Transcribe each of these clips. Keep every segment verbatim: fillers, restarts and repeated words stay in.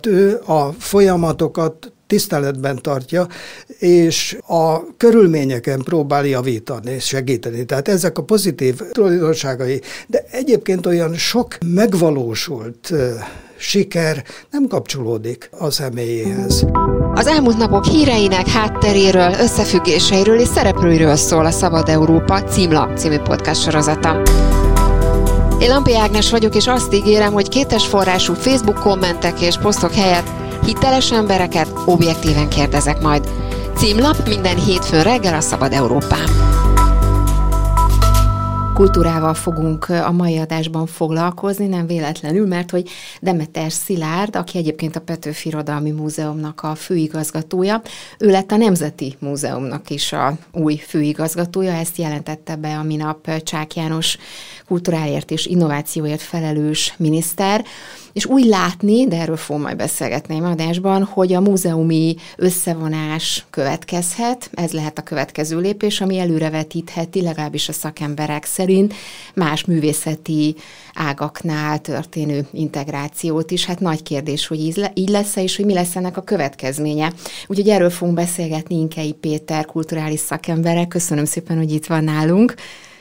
Ő a folyamatokat tiszteletben tartja, és a körülményeken próbál javítani, segíteni. Tehát ezek a pozitív tulajdonságai, de egyébként olyan sok megvalósult uh, siker nem kapcsolódik a személyéhez. Az elmúlt napok híreinek hátteréről, összefüggéseiről és szereplőiről szól a Szabad Európa Címlap című podcast sorozata. Én Lampi Ágnes vagyok, és azt ígérem, hogy kétes forrású Facebook kommentek és posztok helyett hiteles embereket objektíven kérdezek majd. Címlap minden hétfőn reggel a Szabad Európán. Kultúrával fogunk a mai adásban foglalkozni, nem véletlenül, mert hogy Demeter Szilárd, aki egyébként a Petőfi Irodalmi Múzeumnak a főigazgatója, ő lett a Nemzeti Múzeumnak is a új főigazgatója, ezt jelentette be a minap Csák János kulturálért és innovációért felelős miniszter, és úgy látni, de erről fogom majd beszélgetni a adásban, hogy a múzeumi összevonás következhet, ez lehet a következő lépés, ami előrevetítheti, legalábbis a szakemberek szerint, más művészeti ágaknál történő integrációt is. Hát nagy kérdés, hogy így lesz-e, és hogy mi lesz ennek a következménye. Úgyhogy erről fogunk beszélgetni Inkei Péter kulturális szakemberrel. Köszönöm szépen, hogy itt van nálunk.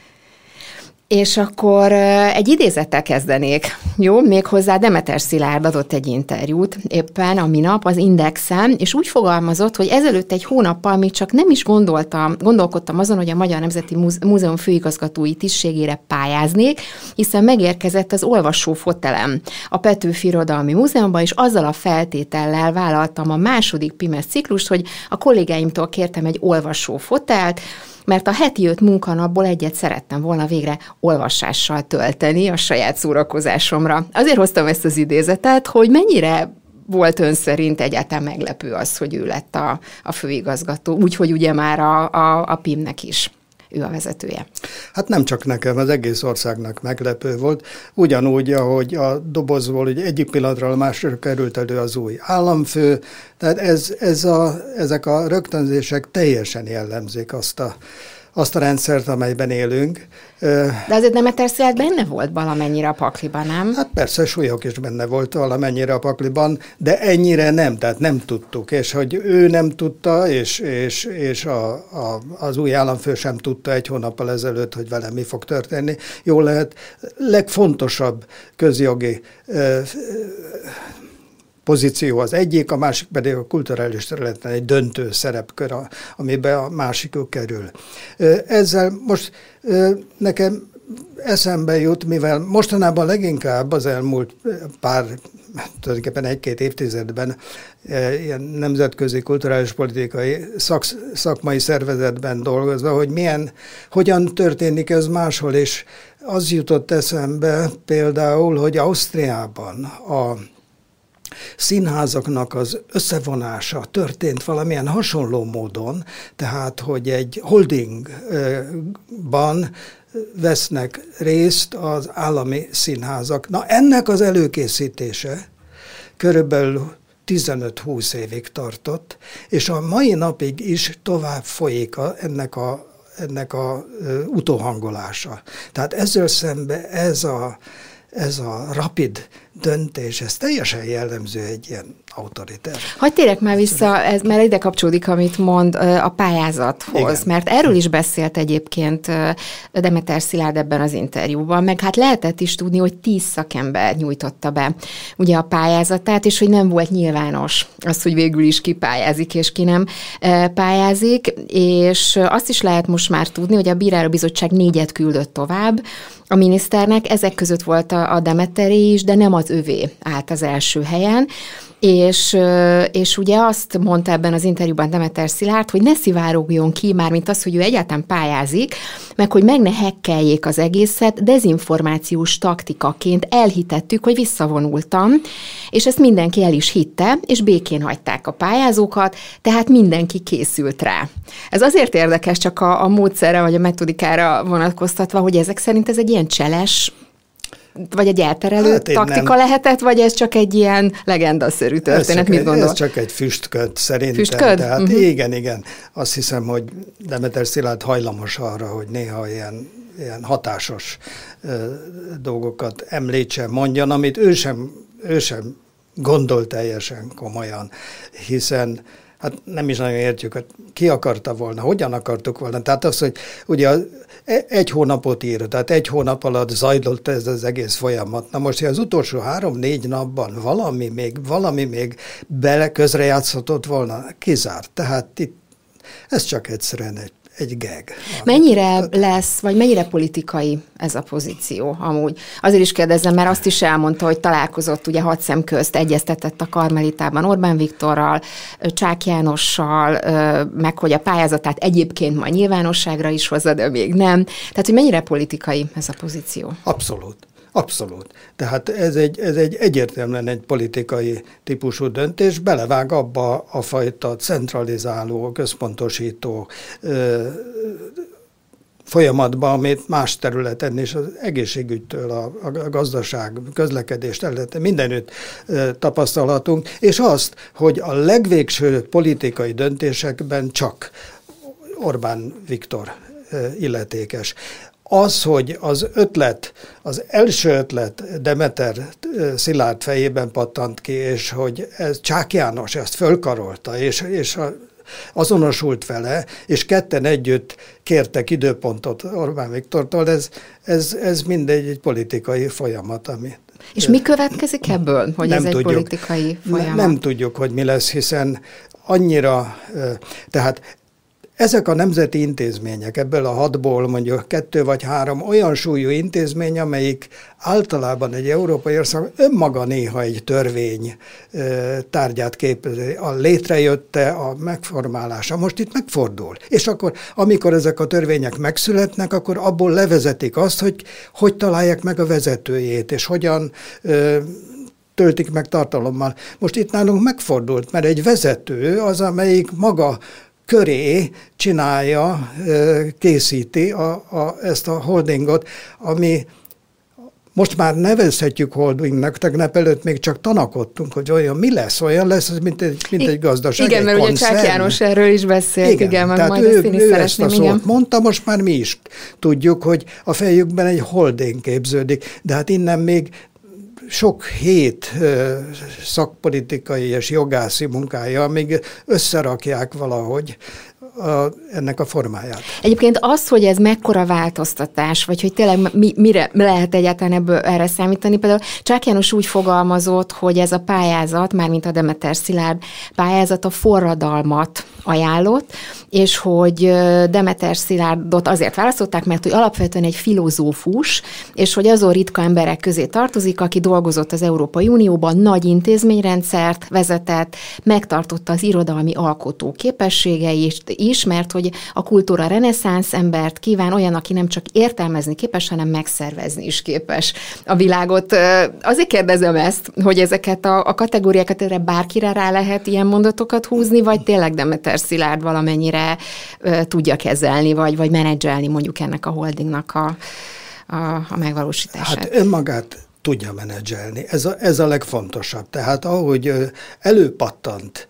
És akkor egy idézettel kezdenék, jó? Méghozzá Demeter Szilárd adott egy interjút éppen a minap az Indexen, és úgy fogalmazott, hogy ezelőtt egy hónappal még csak nem is gondoltam, gondolkodtam azon, hogy a Magyar Nemzeti Múzeum főigazgatói tisztségére pályáznék, hiszen megérkezett az olvasó fotelem a Petőfi Irodalmi Múzeumban, és azzal a feltétellel vállaltam a második Pimes ciklust, hogy a kollégáimtól kértem egy olvasó fotelt, mert a heti öt munkanapból egyet szerettem volna végre olvasással tölteni a saját szórakozásomra. Azért hoztam ezt az idézetet, hogy mennyire volt ön szerint egyáltalán meglepő az, hogy ő lett a, a főigazgató, úgyhogy ugye már a, a, a pimnek is ő a vezetője. Hát nem csak nekem, az egész országnak meglepő volt. Ugyanúgy, ahogy a dobozból ugye egyik pillanatról a másikra került elő az új államfő, tehát ez, ez a, ezek a rögtönzések teljesen jellemzik azt a, azt a rendszert, amelyben élünk. De azért Demeter Szilárd benne volt valamennyire a pakliban, nem? Hát persze, súlyok is benne volt valamennyire a pakliban, de ennyire nem, tehát nem tudtuk, és hogy ő nem tudta, és, és, és a, a, az új államfő sem tudta egy hónappal ezelőtt, hogy vele mi fog történni. Jól lehet, legfontosabb közjogi ö, pozíció az egyik, a másik pedig a kulturális területen egy döntő szerepkör, amiben a másikuk kerül. Ezzel most nekem eszembe jut, mivel mostanában leginkább az elmúlt pár, tulajdonképpen egy-két évtizedben ilyen nemzetközi kulturális politikai szak, szakmai szervezetben dolgozva, hogy milyen, hogyan történik ez máshol, és az jutott eszembe például, hogy Ausztriában a színházaknak az összevonása történt valamilyen hasonló módon, tehát, hogy egy holdingban vesznek részt az állami színházak. Na, ennek az előkészítése körülbelül tizenöt-húsz évig tartott, és a mai napig is tovább folyik a, ennek a, ennek a utóhangolása. Tehát ezzel szemben ez a, ez a rapid döntés, ez teljesen jellemző egy ilyen autoritár. Hadd térjek már vissza, ez már ide kapcsolódik, amit mond a pályázathoz, igen. Mert erről is beszélt egyébként Demeter Szilárd ebben az interjúban, meg hát lehetett is tudni, hogy tíz szakember nyújtotta be ugye a pályázatát, és hogy nem volt nyilvános az, hogy végül is ki pályázik, és ki nem pályázik, és azt is lehet most már tudni, hogy a bírálóbizottság négyet küldött tovább a miniszternek, ezek között volt a Demeteré is, de nem az övé állt az első helyen, és, és ugye azt mondta ebben az interjúban Demeter Szilárd, hogy ne szivárogjon ki, mármint az, hogy ő egyáltalán pályázik, meg hogy meg ne hekkeljék az egészet, dezinformációs taktikaként elhitettük, hogy visszavonultam, és ezt mindenki el is hitte, és békén hagyták a pályázókat, tehát mindenki készült rá. Ez azért érdekes csak a, a módszerre vagy a metodikára vonatkoztatva, hogy ezek szerint ez egy ilyen cseles, vagy egy elterelő hát taktika nem. lehetett, vagy ez csak egy ilyen legendaszerű történet, mit gondol? Ez csak egy füstköd szerintem. Füstköd? Tehát uh-huh. igen, igen. Azt hiszem, hogy Demeter Szilárd hajlamos arra, hogy néha ilyen, ilyen hatásos uh, dolgokat említsen, mondjon, amit ő sem, ő sem gondol teljesen komolyan, hiszen hát nem is nagyon értjük, hogy ki akarta volna, hogyan akartuk volna. Tehát az, hogy ugye egy hónapot ír, tehát egy hónap alatt zajlott ez az egész folyamat. Na most, hogy az utolsó három-négy napban valami még, valami még bele közrejátszhatott volna, kizárt. Tehát itt ez csak egyszerűen egy egy gag. Mennyire lesz, vagy mennyire politikai ez a pozíció amúgy? Azért is kérdezem, mert azt is elmondta, hogy találkozott ugye hat szem közt, egyeztetett a Karmelitában Orbán Viktorral, Csák Jánossal, meg hogy a pályázatát egyébként majd nyilvánosságra is hozza, de még nem. Tehát, hogy mennyire politikai ez a pozíció? Abszolút. Abszolút. Tehát ez egy, ez egy egyértelműen egy politikai típusú döntés, belevág abba a fajta centralizáló, központosító ö, folyamatba, amit más területen is, az egészségügytől, a, a gazdaság, közlekedés területen mindenütt ö, tapasztalhatunk, és azt, hogy a legvégső politikai döntésekben csak Orbán Viktor ö, illetékes. Az, hogy az ötlet, az első ötlet Demeter Szilárd fejében pattant ki, és hogy ez Csák János ezt fölkarolta, és, és azonosult vele, és ketten együtt kértek időpontot Orbán Viktortól, ez, ez, ez mindegy egy politikai folyamat, ami... És mi következik ebből, hogy ez egy tudjuk, politikai folyamat? Nem, nem tudjuk, hogy mi lesz, hiszen annyira, tehát ezek a nemzeti intézmények, ebből a hatból mondjuk kettő vagy három olyan súlyú intézmény, amelyik általában egy európai ország önmaga néha egy törvény tárgyát képezi. A létrejötte, a megformálása. Most itt megfordul. És akkor, amikor ezek a törvények megszületnek, akkor abból levezetik azt, hogy hogy találják meg a vezetőjét, és hogyan töltik meg tartalommal. Most itt nálunk megfordult, mert egy vezető az, amelyik maga köré csinálja, készíti a, a, ezt a holdingot, ami most már nevezhetjük holdingnak, tegnap előtt még csak tanakodtunk, hogy olyan mi lesz, olyan lesz, mint egy, mint egy gazdaság. Igen, mert ugye Csák János erről is beszélt, igen, igen, meg majd ő, ezt én is ő szeretném. Ezt a szót mondta, most már mi is tudjuk, hogy a fejükben egy holding képződik, de hát innen még sok hét ö, szakpolitikai és jogászi munkája, amíg összerakják valahogy a, ennek a formáját. Egyébként az, hogy ez mekkora változtatás, vagy hogy tényleg mi, mire lehet egyáltalán ebből erre számítani, például Csák János úgy fogalmazott, hogy ez a pályázat, mármint a Demeter Szilárd pályázat a forradalmat ajánlott, és hogy Demeter Szilárdot azért választották, mert hogy alapvetően egy filozófus, és hogy azon ritka emberek közé tartozik, aki dolgozott az Európai Unióban, nagy intézményrendszert vezetett, megtartotta az irodalmi alkotó képességeit is, mert hogy a kultúra reneszánsz embert kíván, olyan, aki nem csak értelmezni képes, hanem megszervezni is képes a világot. Azért kérdezem ezt, hogy ezeket a, a kategóriákat erre bárkire rá lehet ilyen mondatokat húzni, vagy tényleg Demeter Szilárd valamennyire uh, tudja kezelni, vagy, vagy menedzselni mondjuk ennek a holdingnak a, a, a megvalósítását? Hát önmagát tudja menedzselni. Ez a, ez a legfontosabb. Tehát ahogy előpattant,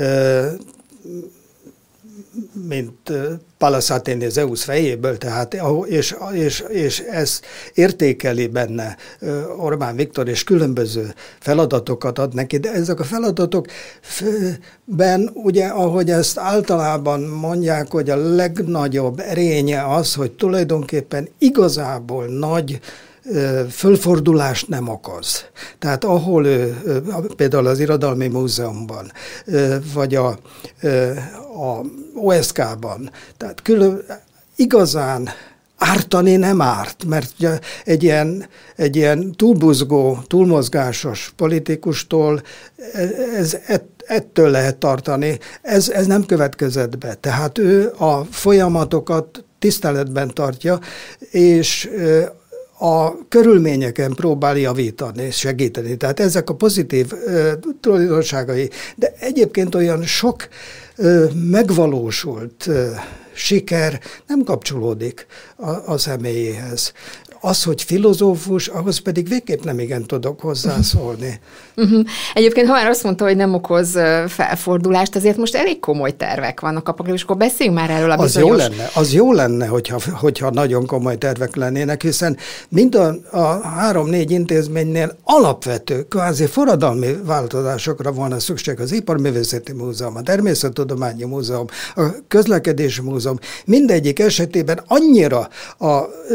mint Pallas Athéné Zeusz fejéből, tehát, és, és, és ez értékeli benne Orbán Viktor, és különböző feladatokat ad neki, de ezek a feladatokben, ugye, ahogy ezt általában mondják, hogy a legnagyobb erénye az, hogy tulajdonképpen igazából nagy fölfordulást nem okoz. Tehát ahol ő, például az Irodalmi Múzeumban, vagy a, a o es ká-ban, tehát külön, igazán ártani nem árt, mert egy ilyen, egy ilyen túlbuzgó, túlmozgásos politikustól ez, ettől lehet tartani. Ez, ez nem következett be. Tehát ő a folyamatokat tiszteletben tartja, és a körülményeken próbál javítani és segíteni. Tehát ezek a pozitív uh, tulajdonságai, de egyébként olyan sok uh, megvalósult uh, siker nem kapcsolódik a, a személyéhez. Az, hogy filozófus, ahhoz pedig végképp nem igen tudok hozzászólni. Uh-huh. Egyébként, ha már azt mondta, hogy nem okoz felfordulást, azért most elég komoly tervek vannak a pakliban, és akkor beszéljünk már erről a bizonyos... Az jó lenne, az jó lenne, hogyha, hogyha nagyon komoly tervek lennének, hiszen mind a, a három-négy intézménynél alapvető, kvázi forradalmi változásokra volna szükség. Az Iparművészeti Múzeum, a Természettudományi Múzeum, a Közlekedési Múzeum, mindegyik esetében annyira a,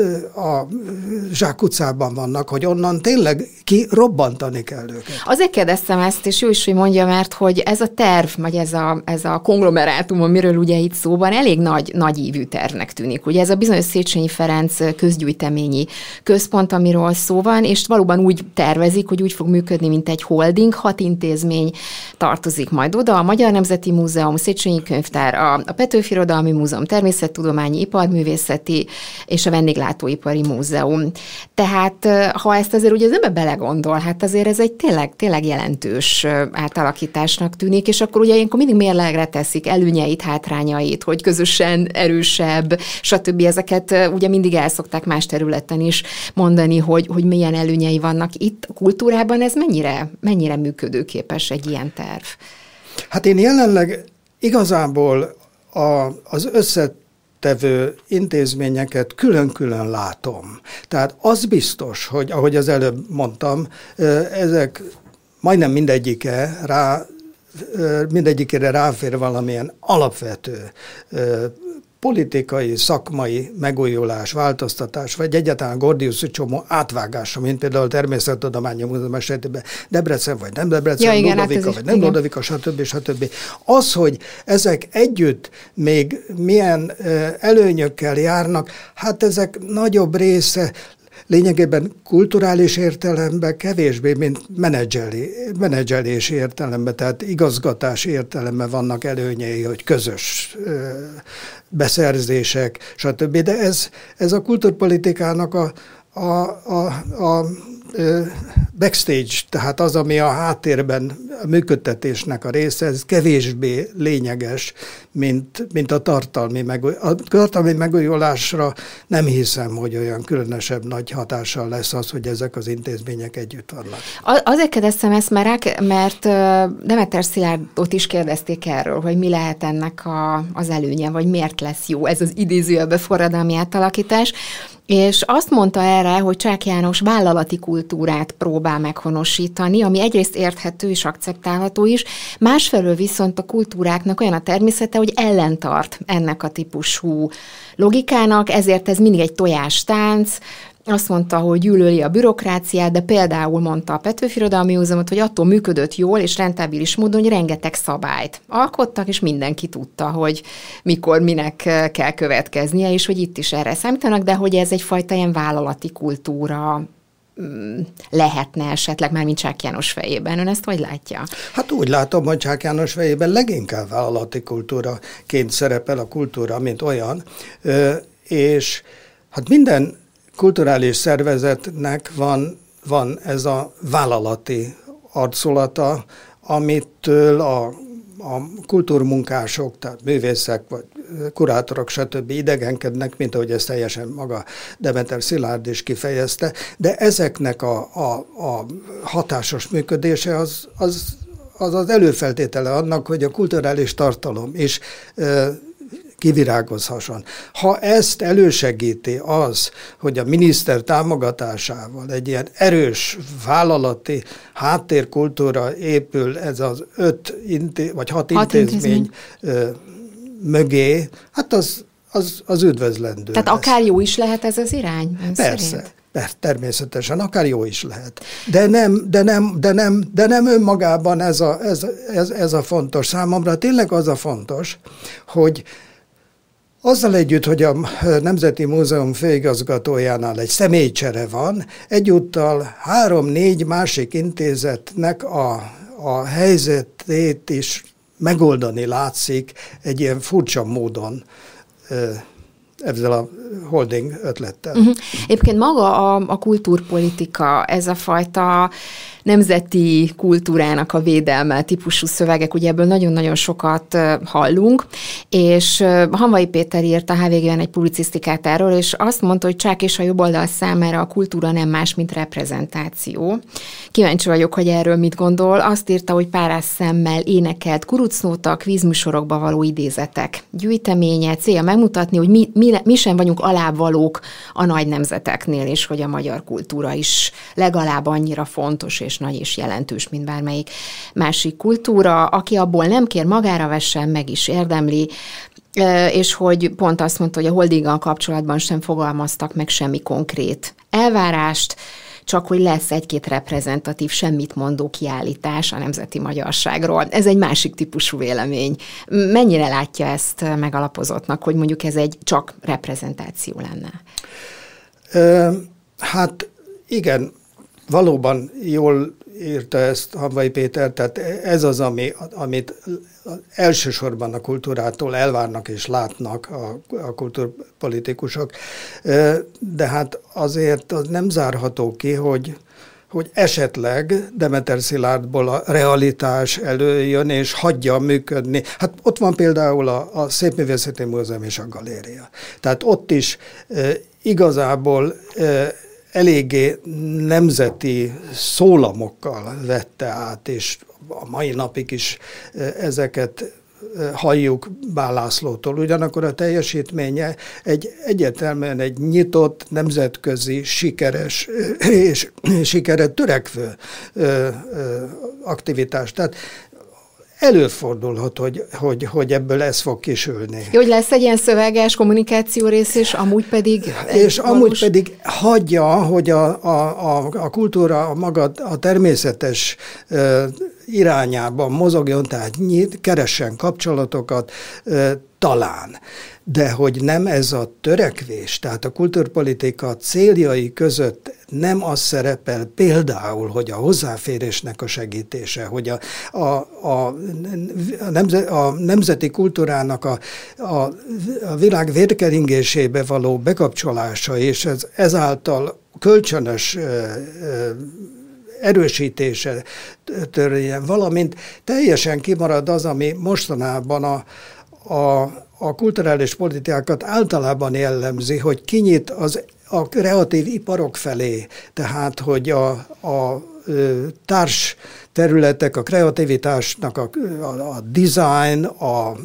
a zsákutcában vannak, hogy onnan tényleg kirobbantani kell őket. Azért kérdeztem ezt, és jó is, hogy mondja, mert hogy ez a terv, vagy ez a, ez a konglomerátum, amiről ugye itt szó van, elég nagy, nagy ívű tervnek tűnik. Ugye ez a bizonyos Széchenyi Ferenc közgyűjteményi központ, amiről szó van, és valóban úgy tervezik, hogy úgy fog működni, mint egy holding, hat intézmény tartozik majd oda, a Magyar Nemzeti Múzeum, Széchenyi Könyvtár, a, a Petőfi Irodalmi Múzeum, Természettudományi, Iparművészeti és a Vendéglátóipari Múzeum. Tehát ha ezt azért ugye az ember belegondol, hát azért ez egy tényleg, tényleg jelentős átalakításnak tűnik, és akkor ugye ilyenkor mindig mérlegre teszik előnyeit, hátrányait, hogy közösen erősebb, stb. Ezeket ugye mindig el szokták más területen is mondani, hogy, hogy milyen előnyei vannak. Itt a kultúrában ez mennyire, mennyire működőképes egy ilyen terv? Hát én jelenleg igazából a, az összetevő intézményeket külön-külön látom. Tehát az biztos, hogy ahogy az előbb mondtam, ezek majdnem mindegyike rá, mindegyikére ráfér valamilyen alapvető politikai, szakmai megújulás, változtatás, vagy egyáltalán Gordiuszi csomó átvágása, mint például a Természettudományi Múzeum esetében Debrecen, vagy nem Debrecen, ja, Ludovika, hát vagy nem Ludovika, stb. stb. Az, hogy ezek együtt még milyen előnyökkel járnak, hát ezek nagyobb része lényegében kulturális értelemben kevésbé, mint menedzselési értelemben, tehát igazgatási értelemben vannak előnyei, hogy közös ö, beszerzések, stb. De ez, ez a kulturpolitikának a, a, a, a ö, backstage, tehát az, ami a háttérben a működtetésnek a része, ez kevésbé lényeges, mint, mint a tartalmi megújulás. A tartalmi megújulásra nem hiszem, hogy olyan különösebb nagy hatással lesz az, hogy ezek az intézmények együtt vannak. Azért kérdeztem ezt, mert, mert Demeter Szilárdot is kérdezték erről, hogy mi lehet ennek a, az előnye, vagy miért lesz jó ez az idézőjelbe forradalmi átalakítás. És azt mondta erre, hogy Csák János vállalati kultúrát próbál meghonosítani, ami egyrészt érthető és akceptálható is, másfelől viszont a kultúráknak olyan a természete, hogy ellentart ennek a típusú logikának, ezért ez mindig egy tojástánc. Azt mondta, hogy gyűlöli a bürokráciát, de például mondta a Petőfi Irodalmi Múzeumot, hogy attól működött jól és rentábilis módon, hogy rengeteg szabályt alkottak, és mindenki tudta, hogy mikor, minek kell következnie, és hogy itt is erre számítanak, de hogy ez egyfajta ilyen vállalati kultúra lehetne esetleg már, mint Csák János fejében. Ön ezt hogy látja? Hát úgy látom, hogy Csák János fejében leginkább vállalati kultúraként szerepel a kultúra, mint olyan, és hát minden kulturális szervezetnek van, van ez a vállalati arculata, amitől a, a kultúrmunkások, tehát művészek, vagy kurátorok, stb. Idegenkednek, mint ahogy ezt teljesen maga Demeter Szilárd is kifejezte, de ezeknek a, a, a hatásos működése az, az, az az előfeltétele annak, hogy a kulturális tartalom is kivirágozhasson. Ha ezt elősegíti az, hogy a miniszter támogatásával egy ilyen erős vállalati háttérkultúra épül ez az öt inté- vagy hat, hat intézmény, intézmény mögé, hát az, az, az üdvözlendő. Tehát lesz. Akár jó is lehet ez az irány? Persze. Persze, természetesen, akár jó is lehet. De nem, de nem, de nem, de nem önmagában ez a, ez, ez, ez a fontos. Számomra tényleg az a fontos, hogy azzal együtt, hogy a Nemzeti Múzeum főigazgatójánál egy személycsere van, egyúttal három-négy másik intézetnek a, a helyzetét is megoldani látszik egy ilyen furcsa módon. ezzel a holding ötlettel. Uh-huh. Egyébként maga a, a kultúrpolitika, ez a fajta nemzeti kultúrának a védelme típusú szövegek, ugye ebből nagyon-nagyon sokat hallunk, és Hamvai Péter írt a há vé gén egy publicisztikát erről, és azt mondta, hogy csák és a jobboldal számára a kultúra nem más, mint reprezentáció. Kíváncsi vagyok, hogy erről mit gondol. Azt írta, hogy párás szemmel énekelt kurucnóta, kvízműsorokba való idézetek gyűjteménye, célja megmutatni, hogy mi, mi, mi sem vagyunk alávalók a nagy nemzeteknél, és hogy a magyar kultúra is legalább annyira fontos és nagy és jelentős, mint bármelyik másik kultúra. Aki abból nem kér, magára vessen, meg is érdemli, és hogy pont azt mondta, hogy a holdinggal kapcsolatban sem fogalmaztak meg semmi konkrét elvárást, csak hogy lesz egy-két reprezentatív, semmit mondó kiállítás a nemzeti magyarságról. Ez egy másik típusú vélemény. Mennyire látja ezt megalapozottnak, hogy mondjuk ez egy csak reprezentáció lenne? Hát igen, valóban jól írta ezt Hamvai Péter, tehát ez az, ami, amit elsősorban a kultúrától elvárnak és látnak a, a kultúrpolitikusok, de hát azért az nem zárható ki, hogy, hogy esetleg Demeter Szilárdból a realitás előjön és hagyja működni. Hát ott van például a, a Szépművészeti Múzeum és a galéria. Tehát ott is e, igazából e, eléggé nemzeti szólamokkal vette át, és a mai napig is ezeket halljuk Bál Lászlótól. Ugyanakkor a teljesítménye egy egyértelműen egy nyitott, nemzetközi, sikeres és sikere törekvő aktivitás. Tehát előfordulhat, hogy, hogy, hogy ebből ez fog kisülni. Jó, hogy lesz egy ilyen szöveges kommunikáció rész, és amúgy pedig... És valós... amúgy pedig hagyja, hogy a, a, a, a kultúra a maga a természetes uh, irányában mozogjon, tehát nyit, keressen kapcsolatokat, uh, talán. De hogy nem ez a törekvés, tehát a kultúrpolitika céljai között nem az szerepel például, hogy a hozzáférésnek a segítése, hogy a, a, a, a, nemzet, a nemzeti kultúrának a, a, a világ vérkeringésébe való bekapcsolása, és ez, ezáltal kölcsönös ö, ö, erősítése történjen, valamint teljesen kimarad az, ami mostanában a, a, a kulturális politikákat általában jellemzi, hogy kinyit az a kreatív iparok felé, tehát hogy a, a társ területek, a kreativitásnak a, a, a design, a, a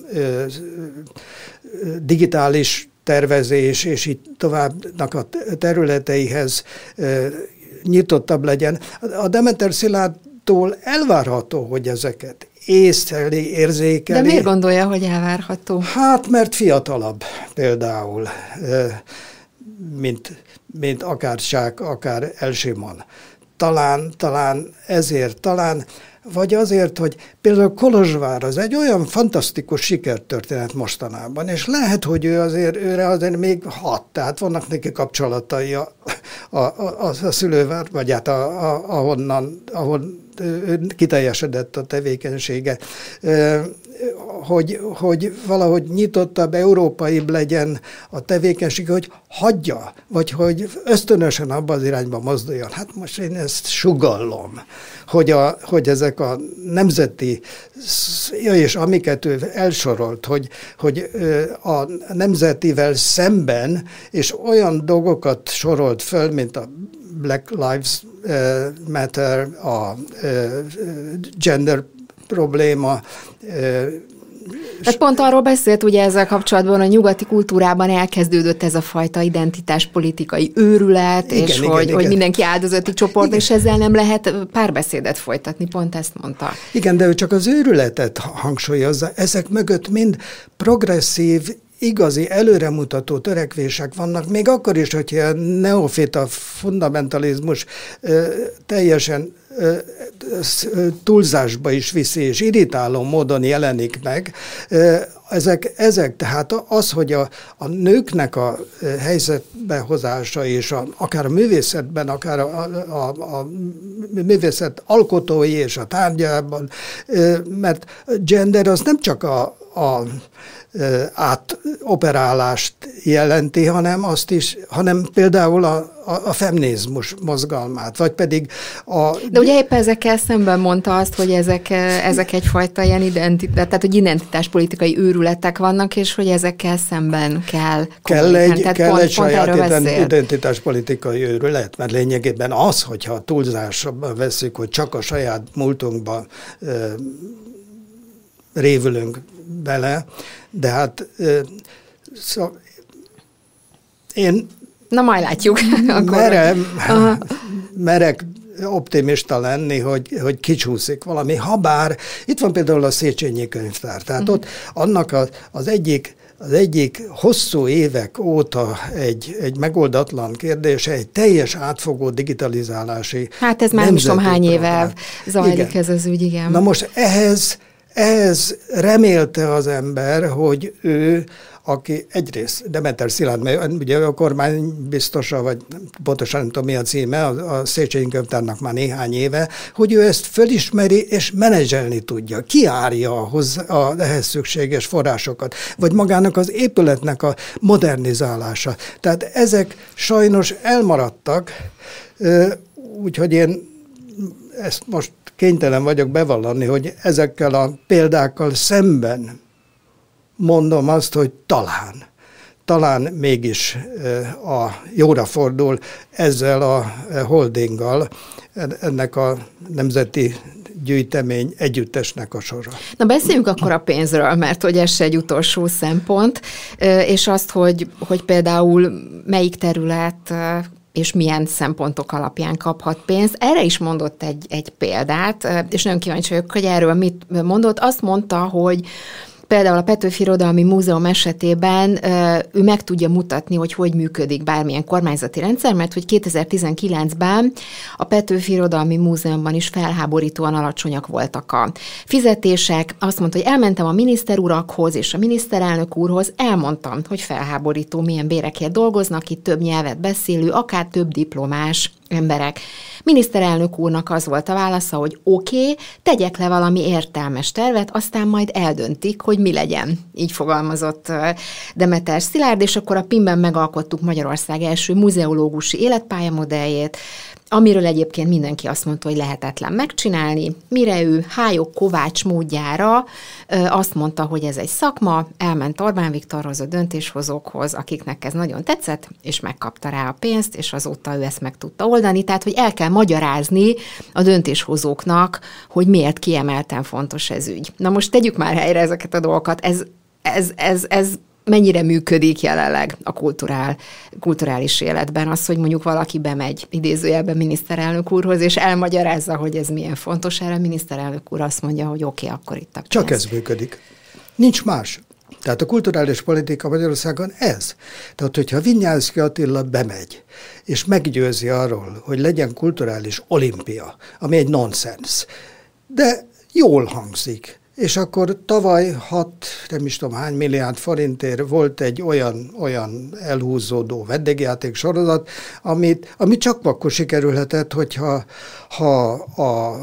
digitális tervezés és így továbbnak a területeihez nyitottabb legyen. A Demeter Szilárdtól elvárható, hogy ezeket észreli, érzékeli. De miért gondolja, hogy elvárható? Hát, mert fiatalabb például, mint, mint akár Sák, akár Elsimon. Talán, talán ezért, talán, vagy azért, hogy például Kolozsvár az egy olyan fantasztikus sikertörténet mostanában, és lehet, hogy ő azért, őre azért még hat, tehát vannak neki kapcsolatai a, a, a, a szülővár, vagy hát a, a, ahonnan, ahol kiteljesedett a tevékenysége, hogy, hogy valahogy nyitottabb, európaibb legyen a tevékenység, hogy hagyja, vagy hogy ösztönösen abba az irányba mozduljon. Hát most én ezt sugallom, hogy, a, hogy ezek a nemzeti, és amiket ő elsorolt, hogy, hogy a nemzetivel szemben, és olyan dolgokat sorolt föl, mint a Black Lives Matter, a gender probléma. Tehát pont arról beszélt ugye ezzel kapcsolatban, a nyugati kultúrában elkezdődött ez a fajta identitáspolitikai őrület, igen, és igen, hogy, igen. hogy mindenki áldozati csoport, igen. és ezzel nem lehet párbeszédet folytatni, pont ezt mondta. Igen, de ő csak az őrületet hangsúlyozza. Ezek mögött mind progresszív, igazi, előremutató törekvések vannak, még akkor is, hogyha a neofita fundamentalizmus ö, teljesen ö, túlzásba is viszi, és irritáló módon jelenik meg. Ö, ezek, ezek, tehát az, hogy a, a nőknek a helyzetbe hozása, és a, akár a művészetben, akár a, a, a művészet alkotói és a tárgyában, ö, mert gender az nem csak a a átoperálást jelenti, hanem azt is, hanem például a, a, a feminizmus mozgalmát, vagy pedig a... De ugye éppen ezekkel szemben mondta azt, hogy ezek, ezek egyfajta ilyen identitás, tehát hogy identitáspolitikai őrületek vannak, és hogy ezekkel szemben kell Kell egy, kell pont, egy saját identitáspolitikai őrület, mert lényegében az, hogyha túlzásra veszük, hogy csak a saját múltunkba ö, révülünk bele, de hát szó, én Na majd látjuk. merem, merek optimista lenni, hogy, hogy kicsúszik valami, habár itt van például a Széchenyi könyvtár, tehát uh-huh. ott annak az, az egyik Az egyik hosszú évek óta egy, egy megoldatlan kérdése, egy teljes átfogó digitalizálási Hát ez már nem tudom hány éve zajlik ez az ügy, igen. Na most ehhez, ehhez remélte az ember, hogy ő, aki egyrészt Demeter Szilárd, mert ugye a kormány biztosa, vagy pontosan nem tudom mi a címe, a, a Széchenyi könyvtárnak már néhány éve, hogy ő ezt fölismeri és menedzselni tudja, kiárja ahhoz a ehhez szükséges forrásokat, vagy magának az épületnek a modernizálása. Tehát ezek sajnos elmaradtak, úgyhogy én ezt most kénytelen vagyok bevallani, hogy ezekkel a példákkal szemben mondom azt, hogy talán, talán mégis a jóra fordul ezzel a holdinggal, ennek a nemzeti gyűjtemény együttesnek a sora. Na beszéljünk akkor a pénzről, mert hogy ez se egy utolsó szempont, és azt, hogy, hogy például melyik terület és milyen szempontok alapján kaphat pénzt. Erre is mondott egy, egy példát, és nagyon kíváncsi vagyok, hogy erről mit mondott. Azt mondta, hogy például a Petőfi Irodalmi Múzeum esetében ő meg tudja mutatni, hogy hogy működik bármilyen kormányzati rendszer, mert hogy kétezer-tizenkilencben a Petőfi Irodalmi Múzeumban is felháborítóan alacsonyak voltak a fizetések. Azt mondta, hogy elmentem a miniszter urakhoz és a miniszterelnök úrhoz, elmondtam, hogy felháborító, milyen bérekért dolgoznak, itt több nyelvet beszélő, akár több diplomás emberek. Miniszterelnök úrnak az volt a válasza, hogy oké, okay, tegyek le valami értelmes tervet, aztán majd eldöntik, hogy mi legyen. Így fogalmazott Demeter Szilárd, és akkor a pé i em-ben megalkottuk Magyarország első muzeológusi életpályamodelljét, amiről egyébként mindenki azt mondta, hogy lehetetlen megcsinálni, mire ő Hájok Kovács módjára azt mondta, hogy ez egy szakma, elment Orbán Viktorhoz, a döntéshozókhoz, akiknek ez nagyon tetszett, és megkapta rá a pénzt, és azóta ő ezt meg tudta oldani, tehát hogy el kell magyarázni a döntéshozóknak, hogy miért kiemelten fontos ez ügy. Na most tegyük már helyre ezeket a dolgokat, ez, ez, ez, ez mennyire működik jelenleg a kulturál, kulturális életben az, hogy mondjuk valaki bemegy idézőjelben miniszterelnök úrhoz, és elmagyarázza, hogy ez milyen fontos, erre a miniszterelnök úr azt mondja, hogy oké, okay, akkor itt a pénz. Csak ez működik. Nincs más. Tehát a kulturális politika Magyarországon ez. Tehát, hogyha Vinyánszky Attila bemegy, és meggyőzi arról, hogy legyen kulturális olimpia, ami egy nonsens, de jól hangzik, és akkor tavaly hat, nem is tudom hány milliárd forintért volt egy olyan, olyan elhúzódó vendégjáték sorozat, amit, amit csak akkor sikerülhetett, hogyha ha a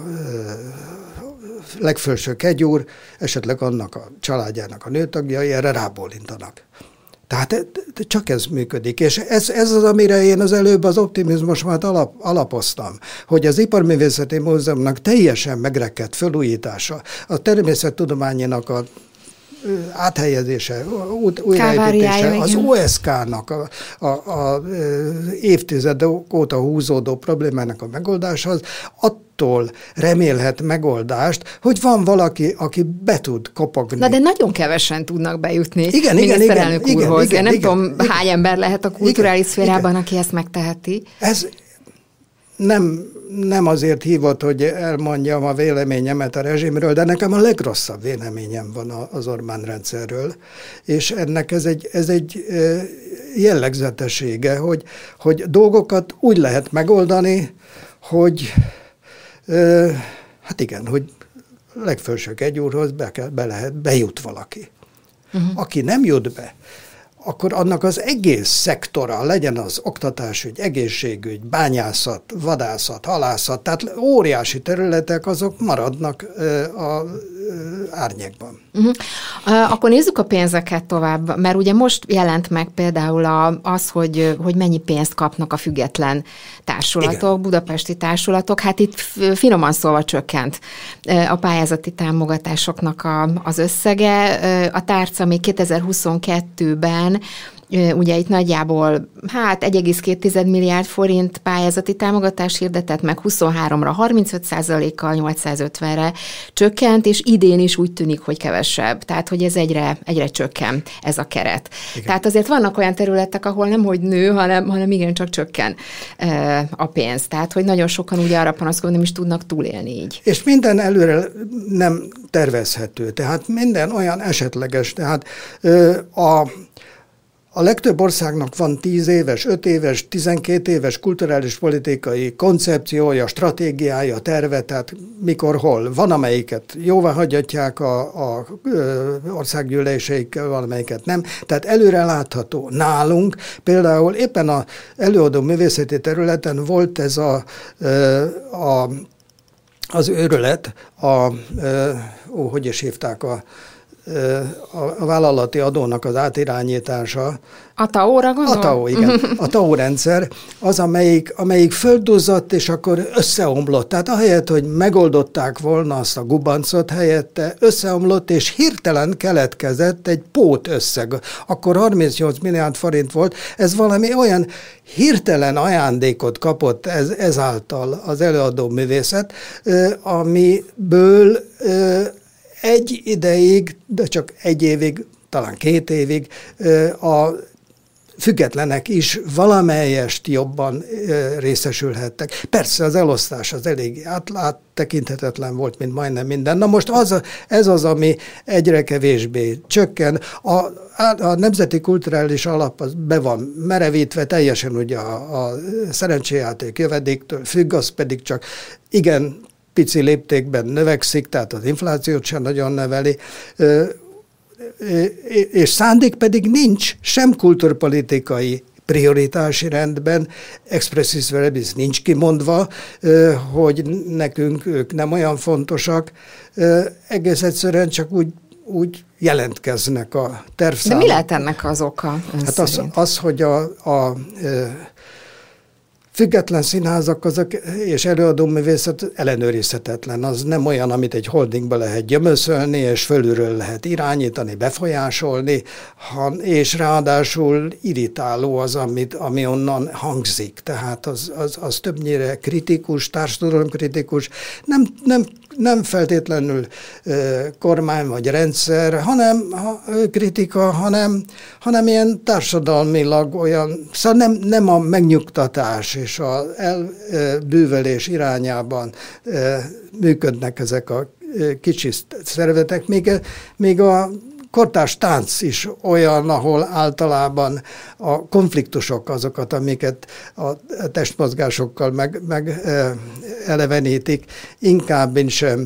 legfelső kegyúr, esetleg annak a családjának a nőtagjai erre rábólintanak. Tehát csak ez működik, és ez, ez az, amire én az előbb az optimizmusomat alap, alapoztam, hogy az Iparművészeti Múzeumnak teljesen megrekedt felújítása, a természettudományinak a áthelyezése, újraépítése, az o es ká-nak a, a, a évtizedek óta húzódó problémának a megoldása, az attól remélhet megoldást, hogy van valaki, aki be tud kopogni. Na de nagyon kevesen tudnak bejutni igen, miniszterelnök igen, úrhoz. igen, Én nem igen, tudom, igen, hány ember lehet a kulturális igen, szférában, igen. aki ezt megteheti. Ez nem, nem azért hívott, hogy elmondjam a véleményemet a rezsimről, de nekem a legrosszabb véleményem van az Orbán rendszerről, és ennek ez egy, ez egy jellegzetessége, hogy, hogy dolgokat úgy lehet megoldani, hogy hát igen, hogy legfelső kegyúrhoz be, kell, be lehet, bejut valaki. Uh-huh. Aki nem jut be, akkor annak az egész szektora, legyen az oktatásügy, egészségügy, bányászat, vadászat, halászat, tehát óriási területek, azok maradnak a árnyékban. Uh-huh. Akkor nézzük a pénzeket tovább, mert ugye most jelent meg például az, hogy, hogy mennyi pénzt kapnak a független társulatok, igen. budapesti társulatok. Hát itt finoman szólva csökkent a pályázati támogatásoknak a, az összege. A tárca még kétezer-huszonkettőben ugye itt nagyjából hát egy egész két milliárd forint pályázati támogatás hirdetett meg, huszonháromra harmincöt százalékkal, nyolcszázötvenre csökkent, és idén is úgy tűnik, hogy kevesebb. Tehát, hogy ez egyre, egyre csökken, ez a keret. Igen. Tehát azért vannak olyan területek, ahol nem hogy nő, hanem, hanem igencsak csökken a pénz. Tehát, hogy nagyon sokan ugye arra panaszkodnak, nem is tudnak túlélni így. És minden előre nem tervezhető. Tehát minden olyan esetleges. Tehát a A legtöbb országnak van tíz éves, öt éves, tizenkét éves kulturális politikai koncepciója, stratégiája, terve, tehát mikor, hol. Van, amelyiket jóvá hagyatják a, a országgyűléseikkel, van, amelyiket nem. Tehát előre látható. Nálunk például éppen az előadó művészeti területen volt ez a, a, az őrület, a, ó, hogy is hívták a a vállalati adónak az átirányítása. A té á ó-ra gondol? A té á ó, igen. A té á ó rendszer az, amelyik, amelyik földozzott, és akkor összeomlott. Tehát ahelyett, hogy megoldották volna azt a gubancot, helyette összeomlott, és hirtelen keletkezett egy pótösszeg. Akkor harmincnyolc milliárd forint volt. Ez valami olyan hirtelen ajándékot kapott ez, ezáltal az előadó művészet, amiből egy ideig, de csak egy évig, talán két évig a függetlenek is valamelyest jobban részesülhettek. Persze az elosztás az elég áttekinthetetlen volt, mint majdnem minden. Na most az, ez az, ami egyre kevésbé csökken. A, a Nemzeti Kulturális Alap az be van merevítve, teljesen ugye a, a szerencséjáték jövedéktől függ, az pedig csak igen pici léptékben növekszik, tehát az inflációt sem nagyon növeli, és szándék pedig nincs sem kulturpolitikai prioritási rendben, expressis verbis nincs kimondva, hogy nekünk ők nem olyan fontosak, egész egyszerűen csak úgy, úgy jelentkeznek a tervszámok. De mi lehet ennek az oka? Hát az, az, hogy a, a független színházak azok, és előadóművészet ellenőrizhetetlen. Az nem olyan, amit egy holdingba lehet gyömöszölni, és fölülről lehet irányítani, befolyásolni, han, és ráadásul irritáló az, amit, ami onnan hangzik. Tehát az, az, az többnyire kritikus, társadalomkritikus, nem, nem, nem feltétlenül e, kormány vagy rendszer, hanem ha, kritika, hanem, hanem ilyen társadalmilag olyan, szóval nem, nem a megnyugtatás és az elbűvölés irányában működnek ezek a kicsi szervezetek. Még, még a kortárs tánc is olyan, ahol általában a konfliktusok azokat, amiket a testmozgásokkal meg, meg elevenítik, inkább sem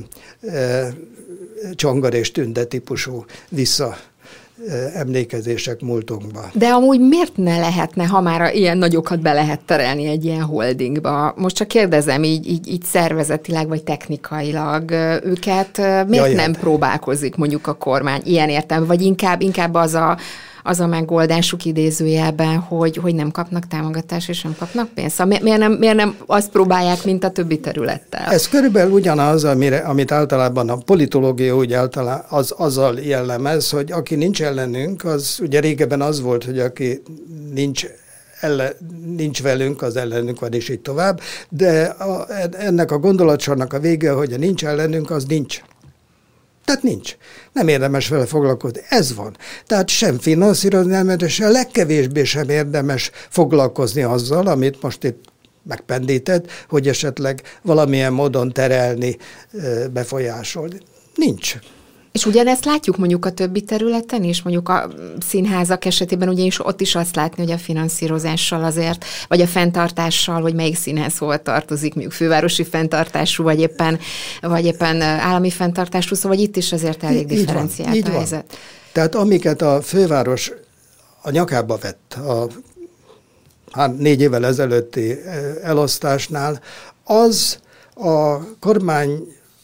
csongor és tünde típusú vissza emlékezések múltunkba. De amúgy miért ne lehetne, ha már ilyen nagyokat be lehet terelni egy ilyen holdingba? Most csak kérdezem így, így, így szervezetileg vagy technikailag őket, miért Jaj, nem hát. próbálkozik mondjuk a kormány ilyen értelemben, vagy inkább, inkább az a az a megoldásuk idézőjelben, hogy, hogy nem kapnak támogatást és nem kapnak pénzt. Szóval miért nem, miért nem azt próbálják, mint a többi területtel? Ez körülbelül ugyanaz, amire, amit általában a politológia úgy általán az, azzal jellemez, hogy aki nincs ellenünk, az ugye régebben az volt, hogy aki nincs ellen, nincs velünk, az ellenünk van, és így tovább, de a, ennek a gondolatsornak a vége, hogy a nincs ellenünk, az nincs. Tehát nincs. Nem érdemes vele foglalkozni. Ez van. Tehát sem finanszírozni nem érdemes, a legkevésbé sem érdemes foglalkozni azzal, amit most itt megpendített, hogy esetleg valamilyen módon terelni, befolyásolni. Nincs. És ugyanezt látjuk mondjuk a többi területen is, mondjuk a színházak esetében ugyanis ott is azt látni, hogy a finanszírozással azért, vagy a fenntartással, hogy melyik színház hol tartozik, mondjuk fővárosi fenntartású, vagy éppen, vagy éppen állami fenntartású, szóval itt is azért elég így differenciált van, a helyzet. Van. Tehát amiket a főváros a nyakába vett a hát négy évvel ezelőtti elosztásnál, az a kormány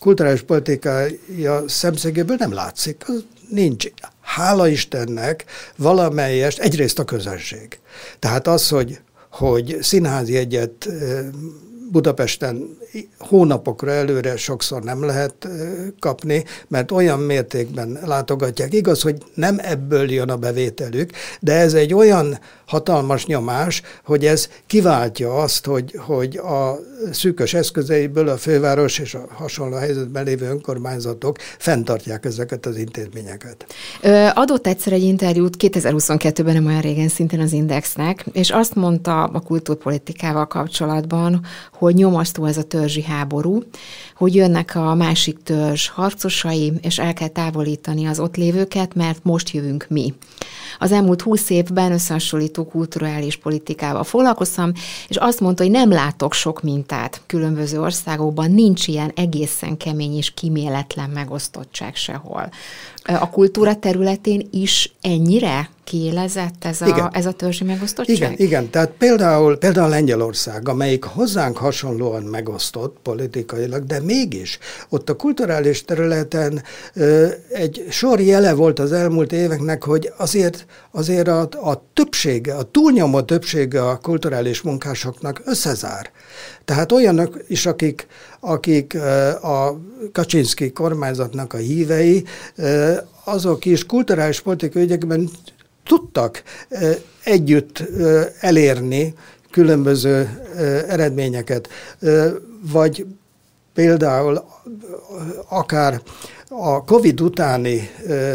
kulturális politikája szemszögéből nem látszik. Az nincs. Hála Istennek valamelyest, egyrészt a közönség. Tehát az, hogy, hogy színházi egyet Budapesten hónapokra előre sokszor nem lehet kapni, mert olyan mértékben látogatják. Igaz, hogy nem ebből jön a bevételük, de ez egy olyan hatalmas nyomás, hogy ez kiváltja azt, hogy, hogy a szűkös eszközeiből a főváros és a hasonló helyzetben lévő önkormányzatok fenntartják ezeket az intézményeket. Ö, adott egyszer egy interjút kétezer-huszonkettőben, nem olyan régen, szintén az Indexnek, és azt mondta a kultúrpolitikával kapcsolatban, hogy nyomasztó ez a törzsi háború, hogy jönnek a másik törzs harcosai, és el kell távolítani az ott lévőket, mert most jövünk mi. Az elmúlt húsz évben összehasonlító kulturális politikával foglalkoztam, és azt mondta, hogy nem látok sok mintát különböző országokban, nincs ilyen egészen kemény és kíméletlen megosztottság sehol. A kultúra területén is ennyire kiélezett ez a, ez a törzsi megosztottság? Igen, igen. Tehát például, például Lengyelország, amelyik hozzánk hasonlóan megosztott politikailag, de mégis ott a kulturális területen ö, egy sor jele volt az elmúlt éveknek, hogy azért, azért a, a többsége, a túlnyomó többsége a kulturális munkásoknak összezár. Tehát olyanok is, akik, akik a Kaczynszki kormányzatnak a hívei, azok is kulturális politikai ügyekben tudtak együtt elérni különböző eredményeket. Vagy például akár a Covid utáni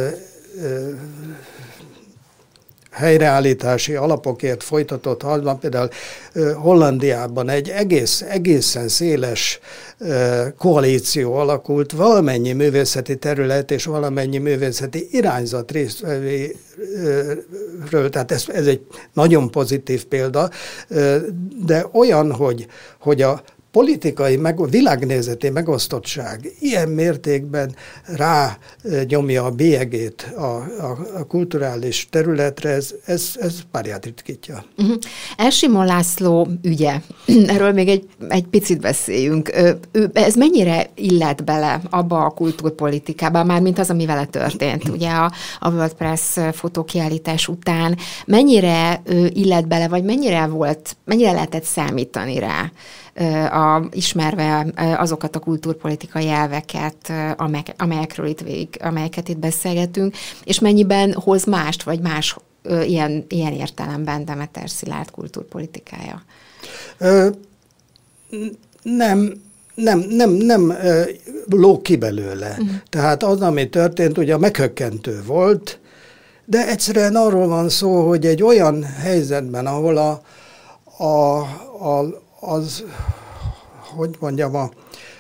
helyreállítási alapokért folytatott harcban, például Hollandiában egy egész, egészen széles koalíció alakult valamennyi művészeti terület és valamennyi művészeti irányzat résztvevőről. Tehát ez, ez egy nagyon pozitív példa, de olyan, hogy, hogy a politikai, meg, világnézeti megosztottság ilyen mértékben rá nyomja a bélyegét a, a, a kulturális területre, ez, ez, ez párját ritkítja. Uh-huh. Elsimon László ügye, erről még egy, egy picit beszéljünk. Ez mennyire illet bele abba a kultúrpolitikába, mármint az, ami vele történt? Ugye a, a World Press fotókiállítás után mennyire illet bele, vagy mennyire volt, mennyire lehetett számítani rá? A, ismerve azokat a kultúrpolitikai elveket, amelyek, amelyekről itt végig, amelyeket itt beszélgetünk, és mennyiben hoz mást, vagy más ilyen, ilyen értelemben Demeter Szilárd kultúrpolitikája? Ö, nem, nem, nem, nem lóg ki belőle. Uh-huh. Tehát az, ami történt, ugye meghökkentő volt, de egyszerűen arról van szó, hogy egy olyan helyzetben, ahol a, a, a az, hogy mondjam, a,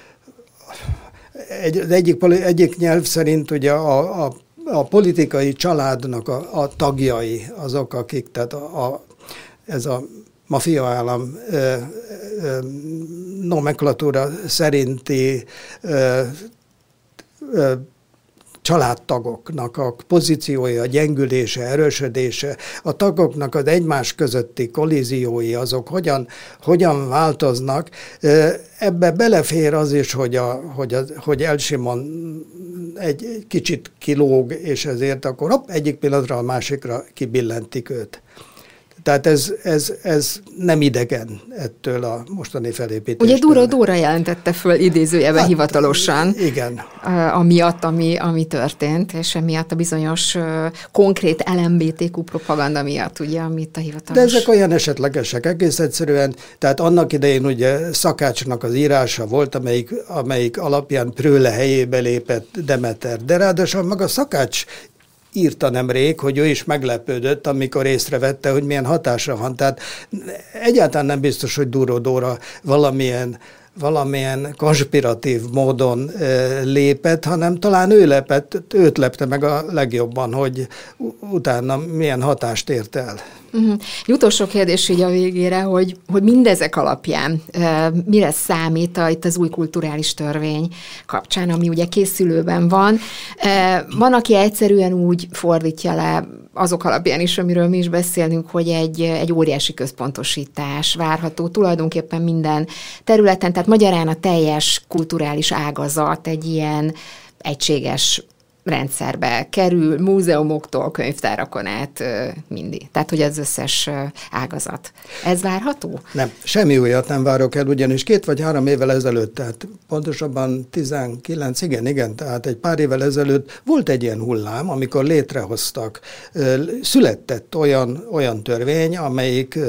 egy, az egyik, egyik nyelv szerint ugye a, a, a politikai családnak a, a tagjai azok, akik, tehát a, a, ez a mafia állam ö, ö, nomenklatúra szerinti ö, ö, családtagoknak a pozíciója, a gyengülése, erősödése, a tagoknak az egymás közötti kollíziói, azok hogyan, hogyan változnak. Ebbe belefér az is, hogy, a, hogy, a, hogy Elsimon egy, egy kicsit kilóg, és ezért akkor hopp, egyik pillanatra a másikra kibillentik őt. Tehát ez, ez, ez nem idegen ettől a mostani felépítéstől. Ugye Dúró Dóra jelentette föl idézőjelben hát, hivatalosan. Igen. Amiatt, ami, ami történt, és emiatt a bizonyos konkrét el em bé té kú propaganda miatt, ugye, amit a hivatalos... De ezek olyan esetlegesek, egész egyszerűen, tehát annak idején ugye Szakácsnak az írása volt, amelyik, amelyik alapján Prőle helyébe lépett Demeter. De ráadásul maga Szakács írta nemrég, hogy ő is meglepődött, amikor észrevette, hogy milyen hatása van. Tehát egyáltalán nem biztos, hogy Dúró Dóra valamilyen, valamilyen konspiratív módon e, lépett, hanem talán ő lepett, őt lepte meg a legjobban, hogy utána milyen hatást ért el. Uh-huh. Utolsó kérdés így a végére, hogy, hogy mindezek alapján uh, mire számít a, itt az új kulturális törvény kapcsán, ami ugye készülőben van. Uh, van, aki egyszerűen úgy fordítja le azok alapján is, amiről mi is beszélünk, hogy egy, egy óriási központosítás várható tulajdonképpen minden területen, tehát magyarán a teljes kulturális ágazat egy ilyen egységes rendszerbe kerül, múzeumoktól, könyvtárakon át mindig. Tehát, hogy az összes ágazat. Ez várható? Nem, semmi újat nem várok el, ugyanis két vagy három évvel ezelőtt, tehát pontosabban tizenkilenc, igen, igen, tehát egy pár évvel ezelőtt volt egy ilyen hullám, amikor létrehoztak, született olyan, olyan törvény, amelyik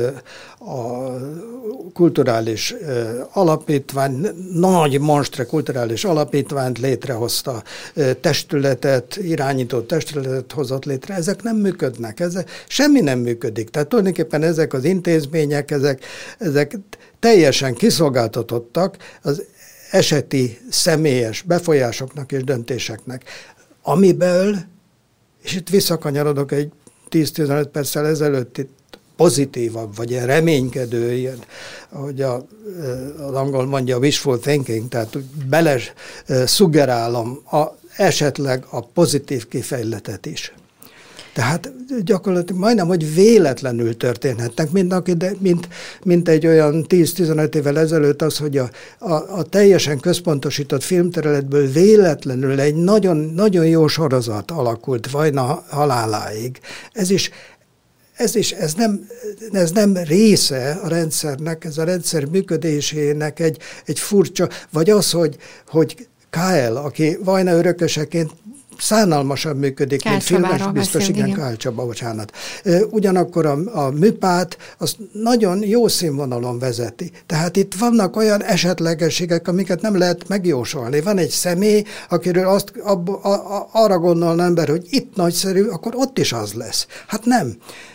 a kulturális alapítvány, nagy monstre kulturális alapítványt létrehozta, testületet, irányító testületet hozott létre. Ezek nem működnek, ezek, semmi nem működik. Tehát tulajdonképpen ezek az intézmények, ezek, ezek teljesen kiszolgáltatottak az eseti, személyes befolyásoknak és döntéseknek, amiből, és itt visszakanyarodok egy tíz-tizenöt perccel ezelőtt pozitívabb, vagy ilyen reménykedő, ilyen, ahogy a, az angol mondja, wishful thinking, tehát bele szuggerálom a, esetleg a pozitív kifejletet is. Tehát gyakorlatilag majdnem, hogy véletlenül történhetnek, mint, mint, mint egy olyan tíz-tizenöt évvel ezelőtt az, hogy a, a, a teljesen központosított filmterületből véletlenül egy nagyon, nagyon jó sorozat alakult Vajna haláláig. Ez is Ez is, ez nem, ez nem része a rendszernek, ez a rendszer működésének egy, egy furcsa, vagy az, hogy, hogy ká el, aki Vajna örököseként szánalmasan működik, mint filmes, biztos, igen, igen. Kál Csaba, bocsánat. Ugyanakkor a, a műpát azt nagyon jó színvonalon vezeti. Tehát itt vannak olyan esetlegességek, amiket nem lehet megjósolni. Van egy személy, akiről azt, abba, a, a, arra gondolna ember, hogy itt nagyszerű, akkor ott is az lesz. Hát nem.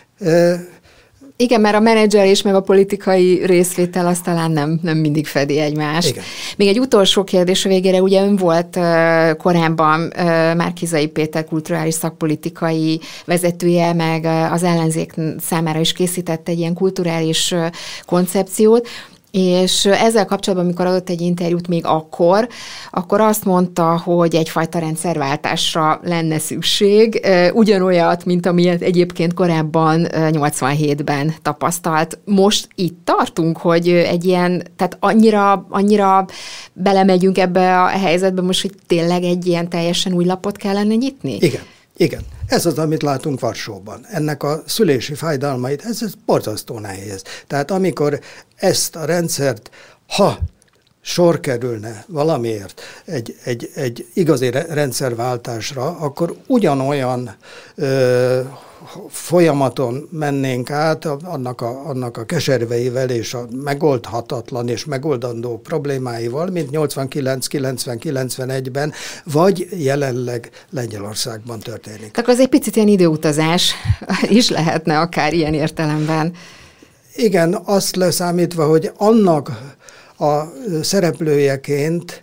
Igen, mert a menedzselés meg a politikai részvétel az talán nem, nem mindig fedi egymást. Igen. Még egy utolsó kérdés a végére, ugye ön volt uh, korábban uh, Márki-Zay Péter kulturális szakpolitikai vezetője, meg uh, az ellenzék számára is készített egy ilyen kulturális uh, koncepciót, és ezzel kapcsolatban, amikor adott egy interjút még akkor, akkor azt mondta, hogy egyfajta rendszerváltásra lenne szükség, ugyanolyat, mint amilyet egyébként korábban nyolcvanhétben tapasztalt. Most itt tartunk, hogy egy ilyen, tehát annyira, annyira belemegyünk ebbe a helyzetbe most, hogy tényleg egy ilyen teljesen új lapot kellene nyitni? Igen. Igen, ez az, amit látunk Varsóban. Ennek a szülési fájdalmait, ez, ez borzasztó nehéz. Tehát amikor ezt a rendszert, ha sor kerülne valamiért egy, egy, egy igazi rendszerváltásra, akkor ugyanolyan ö, folyamaton mennénk át annak a, annak a keserveivel és a megoldhatatlan és megoldandó problémáival, mint nyolcvankilenc, kilencven, kilencvenegyben, vagy jelenleg Lengyelországban történik. Tehát az egy picit ilyen időutazás is lehetne akár ilyen értelemben. Igen, azt leszámítva, hogy annak a szereplőjeként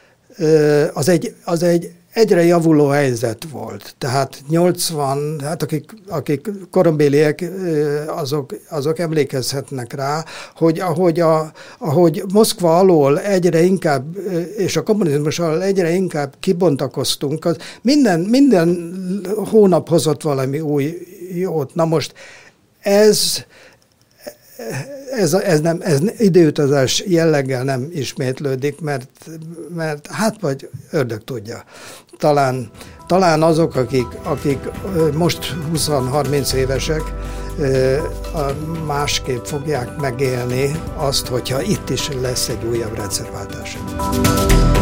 az egy, az egy egyre javuló helyzet volt. Tehát nyolcvan, hát akik, akik korombéliek, azok, azok emlékezhetnek rá, hogy ahogy, a, ahogy Moszkva alól egyre inkább, és a kommunizmus alól egyre inkább kibontakoztunk, az minden, minden hónap hozott valami új jót. Na most ez... Ez, ez, nem, ez időutazás jelleggel nem ismétlődik, mert, mert hát vagy ördög tudja. Talán, talán azok, akik, akik most húsz-harminc évesek, másképp fogják megélni azt, hogyha itt is lesz egy újabb rendszerváltás.